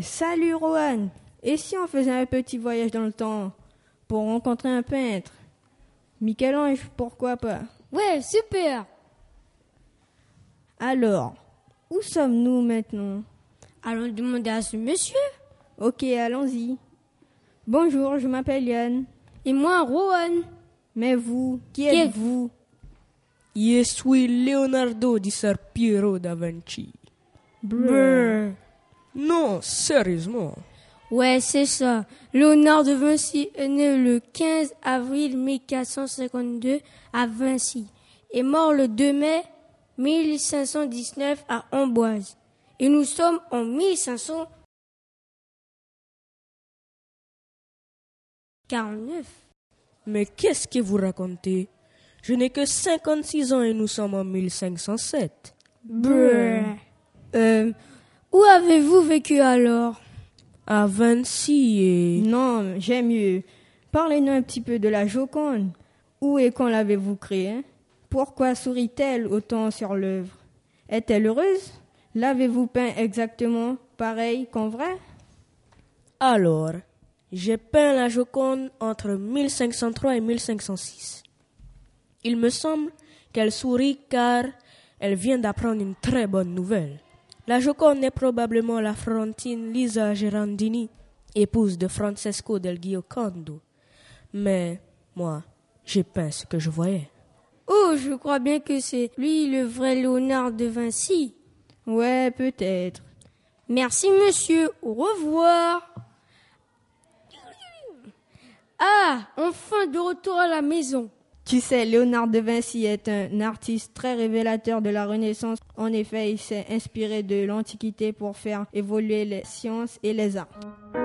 Salut Rohan. Et si on faisait un petit voyage dans le temps pour rencontrer un peintre? Michel-Ange, pourquoi pas? Ouais, super. Alors, où sommes-nous maintenant? Allons demander à ce monsieur. Ok, allons-y. Bonjour, je m'appelle Yann. Et moi, Rohan. Mais vous, qui êtes-vous? Je suis Leonardo di Ser Piero da Vinci. Brrr. Non, sérieusement. Ouais, c'est ça. Léonard de Vinci est né le 15 avril 1452 à Vinci et mort le 2 mai 1519 à Amboise. Et nous sommes en 1549. Mais qu'est-ce que vous racontez? Je n'ai que 56 ans et nous sommes en 1507. Brrr. Où avez-vous vécu alors? À Vinci et... Non, j'aime mieux. Parlez-nous un petit peu de la Joconde. Où et quand l'avez-vous créée? Pourquoi sourit-elle autant sur l'œuvre? Est-elle heureuse? L'avez-vous peint exactement pareil qu'en vrai? Alors, j'ai peint la Joconde entre 1503 et 1506. Il me semble qu'elle sourit car elle vient d'apprendre une très bonne nouvelle. La Joconde est probablement la Florentine Lisa Gerandini, épouse de Francesco del Giocondo. Mais moi, j'ai peint ce que je voyais. Oh, je crois bien que c'est lui le vrai Léonard de Vinci. Ouais, peut-être. Merci monsieur, au revoir. Ah, enfin de retour à la maison. Tu sais, Léonard de Vinci est un artiste très révélateur de la Renaissance. En effet, il s'est inspiré de l'Antiquité pour faire évoluer les sciences et les arts.